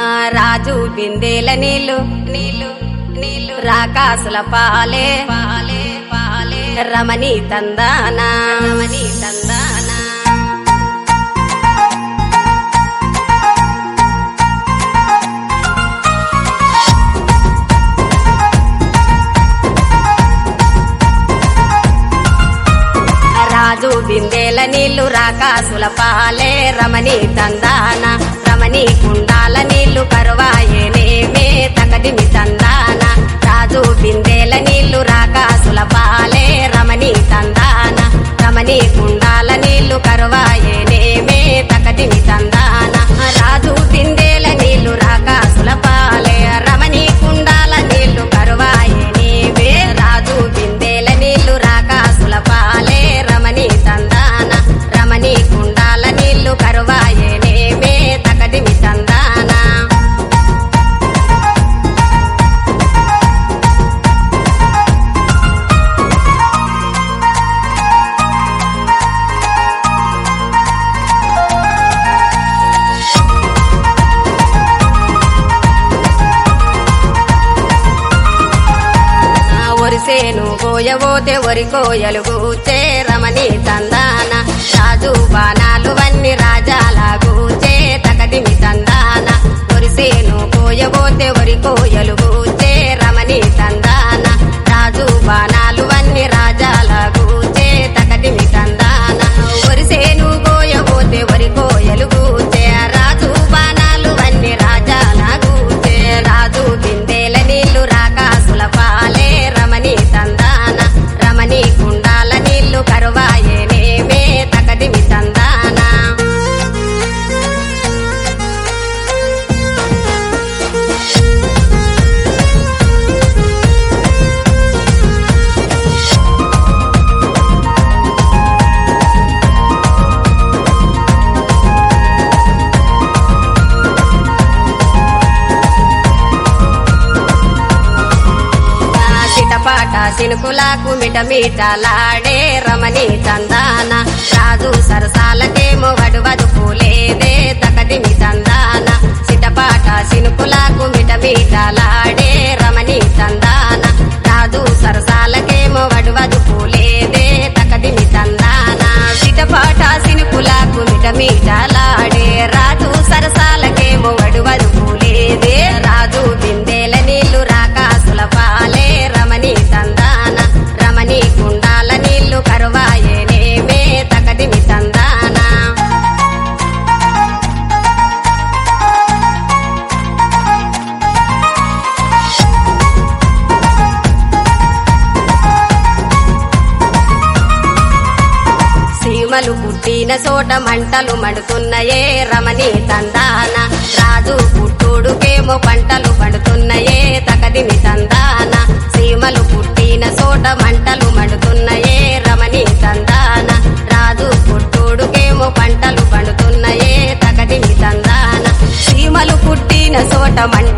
రాజు బిందెల నీళ్ళు నీళ్ళు నీళ్ళు రాకాసుల పాలే పాలే పాలే రమణి తందానా రమణి తందానా రాజు బిందెల నీళ్లు రాకాసుల పాలే రమణి తందాన రమణి కుండాల నీళ్లు కరువాయేనేమే తకదిమి తందాన రాజు బిందెల నీళ్లు రాకాసుల పాలే రమణి తందాన రమణి కుండాల నీళ్లు కరువాయేనేమే తకదిమి తందాన రాజు బిందెల నీళ్లు రాకాసుల పాలే రమణి కుండాల నీళ్లు కరువాయేనేమే రాజు బిందెల నీళ్లు రాకాసుల పాలే రమణి తందాన రమణి కుండాల నీళ్లు కరువాయేనేమే తకదిమి తందాన ఒరిసేను కోయబోతే ఒరి కోయలు గూచే రమణి తందాన రాజు బాణాలు వన్ని రాజాల గూచే తకదిమి తందాన ఒరిసేను కోయబోతే ఒరి కోయలు గూచే రమణి తందాన రాజు బాణాలు వన్ని రాజాల గూచే తకదిమి తందాన ఒరిసేను కోయబోతే ఒరి కోయలు గూచే రాజు బాణాలు వన్ని రాజాల గూచే రాజు బిందెల నీళ్లు రాకాసుల పాలే రమణి తందాన రమణి కుండాల నీళ్లు కరువాయేనేమే తకదిమి తందాన చిటపాట సినుకులకు మిటమిటలాడే రమణి తందాన రాజు సరసాలకేమో వడువదు పూలేదే తకదిమి తందాన చిటపాట సినుకులకు మిటమిటలాడే రమణి తందాన రాజు సరసాలకేమో వడువదు పూలేదే తకదిమి తందాన చిటపాట సినుకులకు మిటమిటలాడే రాజు సరసాలకేమో వడువదు పూలేదే రాజు బిందెల నీళ్లు రాకాసుల పాలే రమణి తందాన రమణి కుండాల నీళ్లు కరువాయేనేమే తకదిమి తందాన సీమలు పుట్టిన చోట మంటలు మండుతున్నాయే రమణి తందాన రాజు పుట్టుడుకేమో పంటలు పండుతున్నాయే తకదిమి తందాన సీమలు పుట్టిన చోట మంటలు మండుతున్నాయే రమణి తందాన రాజు పుట్టుడుకేమో పంటలు పండుతున్నాయే తకదిమి తందాన సీమలు పుట్టిన చోట